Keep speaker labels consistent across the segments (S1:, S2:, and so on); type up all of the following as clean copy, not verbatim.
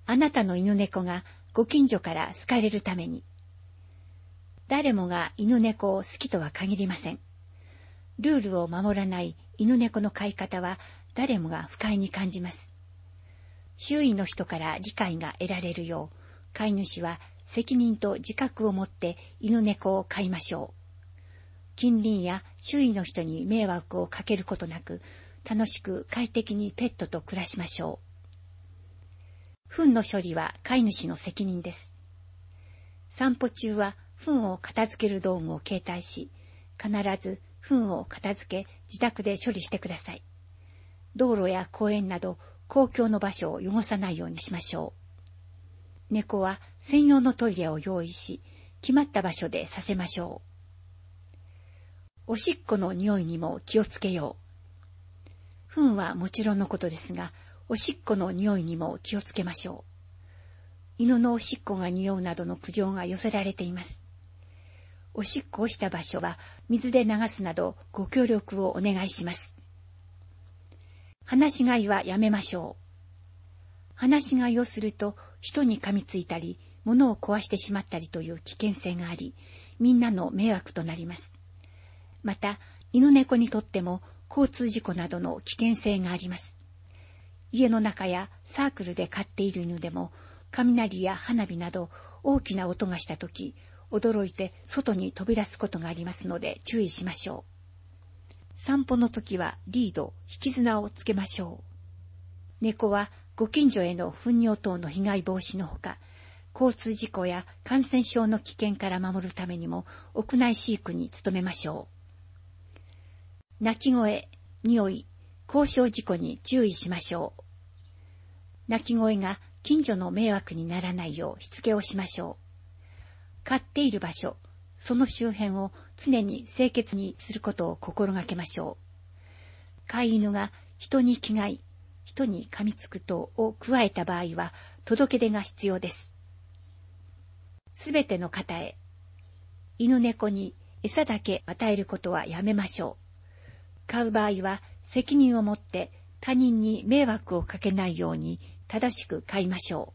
S1: あなたの犬猫がご近所から好かれるために。誰もが犬猫を好きとは限りません。ルールを守らない犬猫の飼い方は誰もが不快に感じます。周囲の人から理解が得られるよう、飼い主は責任と自覚を持って犬猫を飼いましょう。近隣や周囲の人に迷惑をかけることなく、楽しく快適にペットと暮らしましょう。糞の処理は飼い主の責任です。散歩中は糞を片付ける道具を携帯し、必ず糞を片付け自宅で処理してください。道路や公園など公共の場所を汚さないようにしましょう。猫は専用のトイレを用意し、決まった場所でさせましょう。おしっこの匂いにも気をつけよう。糞はもちろんのことですが、おしっこの匂いにも気をつけましょう。犬のおしっこが匂うなどの苦情が寄せられています。おしっこをした場所は水で流すなどご協力をお願いします。放し飼いはやめましょう。放し飼いをすると人に噛みついたり、物を壊してしまったりという危険性があり、みんなの迷惑となります。また、犬猫にとっても交通事故などの危険性があります。家の中やサークルで飼っている犬でも、雷や花火など大きな音がしたとき、驚いて外に飛び出すことがありますので注意しましょう。散歩のときはリード、引き綱をつけましょう。猫はご近所への糞尿等の被害防止のほか、交通事故や感染症の危険から守るためにも屋内飼育に努めましょう。鳴き声、匂い、交渉事故に注意しましょう。鳴き声が近所の迷惑にならないようしつけをしましょう。飼っている場所、その周辺を常に清潔にすることを心がけましょう。飼い犬が人に危害、人に噛みつく等を加えた場合は届け出が必要です。すべての方へ、犬猫に餌だけ与えることはやめましょう。飼う場合は責任を持って他人に迷惑をかけないように正しく飼いましょ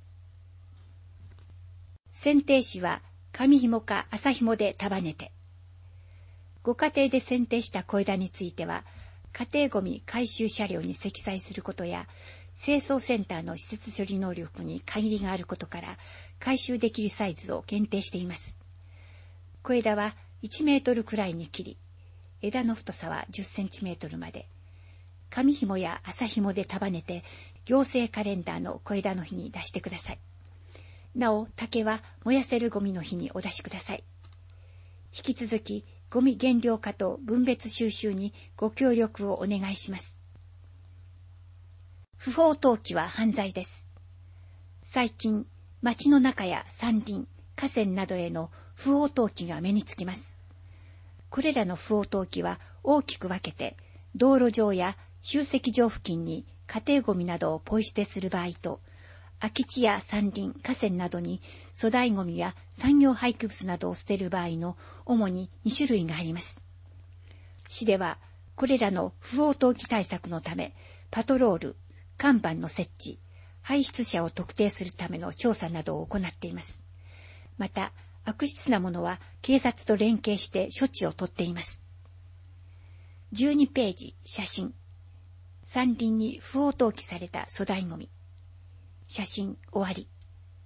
S1: う。剪定枝は紙紐か麻紐で束ねて。ご家庭で剪定した小枝については、家庭ごみ回収車両に積載することや、清掃センターの施設処理能力に限りがあることから、回収できるサイズを限定しています。小枝は1メートルくらいに切り、枝の太さは10センチメートルまで。紙紐や麻紐で束ねて、行政カレンダーの小枝の日に出してください。なお、竹は燃やせるゴミの日にお出しください。引き続き、ゴミ減量化と分別収集にご協力をお願いします。不法投棄は犯罪です。最近、町の中や山林、河川などへの不法投棄が目につきます。これらの不法投棄は大きく分けて、道路上や集積場付近に家庭ゴミなどをポイ捨てする場合と、空き地や山林、河川などに粗大ゴミや産業廃棄物などを捨てる場合の主に2種類があります。市では、これらの不法投棄対策のため、パトロール、看板の設置、排出者を特定するための調査などを行っています。また、悪質なものは警察と連携して処置をとっています。12ページ、写真。山林に不法投棄された粗大ゴミ。写真終わり。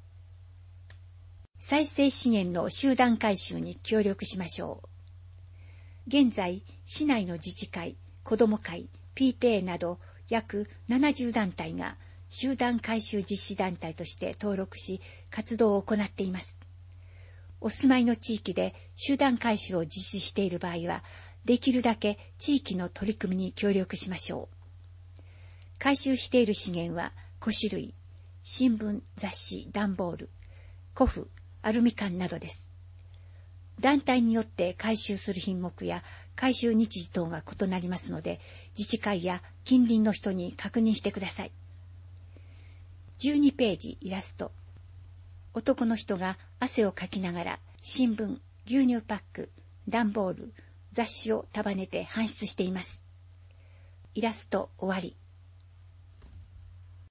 S1: 再生資源の集団回収に協力しましょう。現在、市内の自治会、子ども会、PTA など約70団体が集団回収実施団体として登録し、活動を行っています。お住まいの地域で集団回収を実施している場合は、できるだけ地域の取り組みに協力しましょう。回収している資源は5種類、新聞、雑誌、段ボール、古布、アルミ缶などです。団体によって回収する品目や回収日時等が異なりますので、自治会や近隣の人に確認してください。12ページイラスト。男の人が汗をかきながら新聞、牛乳パック、段ボール、雑誌を束ねて搬出しています。イラスト終わり。